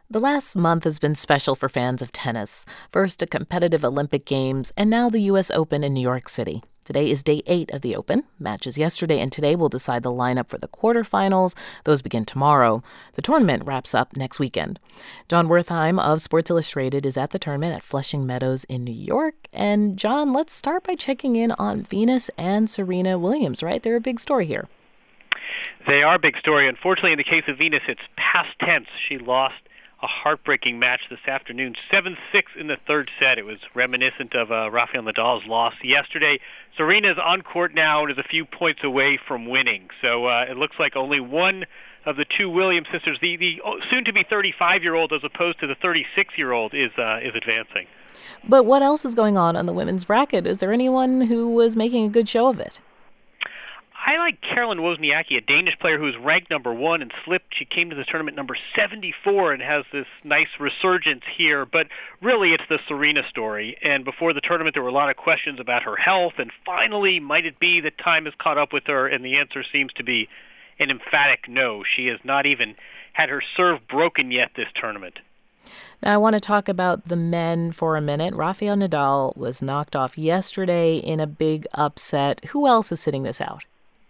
The last month has been special for fans of tennis. First, a competitive Olympic Games, and now the U.S. Open in New York City. Today is day 8 of the Open. Matches yesterday and today will decide the lineup for the quarterfinals. Those begin tomorrow. The tournament wraps up next weekend. Jon Wertheim of Sports Illustrated is at the tournament at Flushing Meadows in New York. And Jon, let's start by checking in on Venus and Serena Williams, right? They're a big story here. They are a big story. Unfortunately, in the case of Venus, it's past tense. She lost a heartbreaking match this afternoon, 7-6 in the third set. It was reminiscent of Rafael Nadal's loss yesterday. Serena's on court now and is a few points away from winning. So it looks like only one of the two Williams sisters, the soon-to-be 35-year-old as opposed to the 36-year-old, is advancing. But what else is going on the women's bracket? Is there anyone who was making a good show of it? I like Caroline Wozniacki, a Danish player who was ranked number 1 and slipped. She came to the tournament number 74 and has this nice resurgence here. But really, it's the Serena story. And before the tournament, there were a lot of questions about her health. And finally, might it be that time has caught up with her? And the answer seems to be an emphatic no. She has not even had her serve broken yet this tournament. Now, I want to talk about the men for a minute. Rafael Nadal was knocked off yesterday in a big upset. Who else is sitting this out?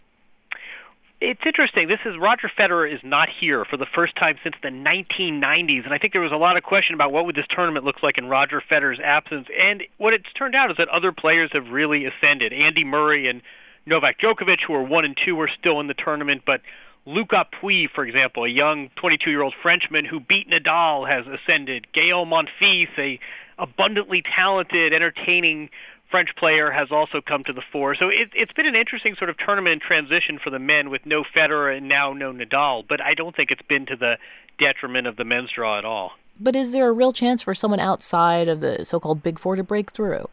It's interesting. Roger Federer is not here for the first time since the 1990s, and I think there was a lot of question about what would this tournament look like in Roger Federer's absence. And what it's turned out is that other players have really ascended. Andy Murray and Novak Djokovic, who are 1 and 2, are still in the tournament, but Luca Pouille, for example, a young 22-year-old Frenchman who beat Nadal, has ascended. Gaël Monfils, a abundantly talented, entertaining French player, has also come to the fore. So it's been an interesting sort of tournament in transition for the men with no Federer and now no Nadal, but I don't think it's been to the detriment of the men's draw at all. But is there a real chance for someone outside of the so-called Big Four to break through?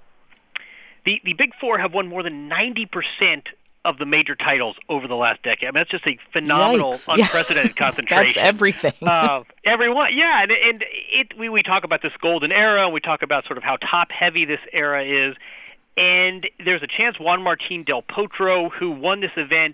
The Big Four have won more than 90% of the major titles over the last decade. I mean, that's just a phenomenal, unprecedented concentration. That's everything. Everyone, yeah, and we talk about this golden era, and we talk about sort of how top-heavy this era is. And there's a chance Juan Martín del Potro, who won this event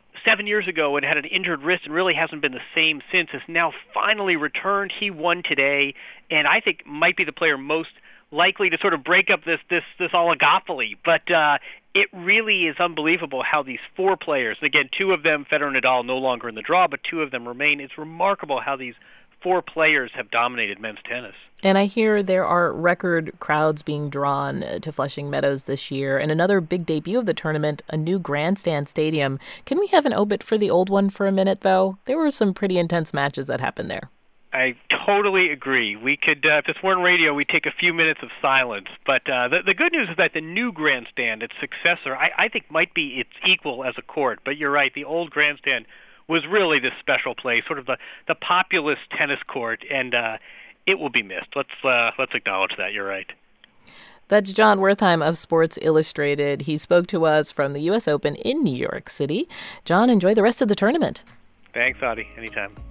7 years ago and had an injured wrist and really hasn't been the same since, has now finally returned. He won today, and I think might be the player most likely to sort of break up this oligopoly. But it really is unbelievable how these 4 players, again, 2 of them, Federer and Nadal, no longer in the draw, but 2 of them remain. It's remarkable how these 4 players have dominated men's tennis. And I hear there are record crowds being drawn to Flushing Meadows this year. And another big debut of the tournament, a new grandstand stadium. Can we have an obit for the old one for a minute, though? There were some pretty intense matches that happened there. I totally agree. We could, if this weren't radio, we'd take a few minutes of silence. But the good news is that the new grandstand, its successor, I think might be its equal as a court. But you're right, the old grandstand was really this special place, sort of the populous tennis court, and it will be missed. Let's acknowledge that. You're right. That's Jon Wertheim of Sports Illustrated. He spoke to us from the U.S. Open in New York City. Jon, enjoy the rest of the tournament. Thanks, Audie. Anytime.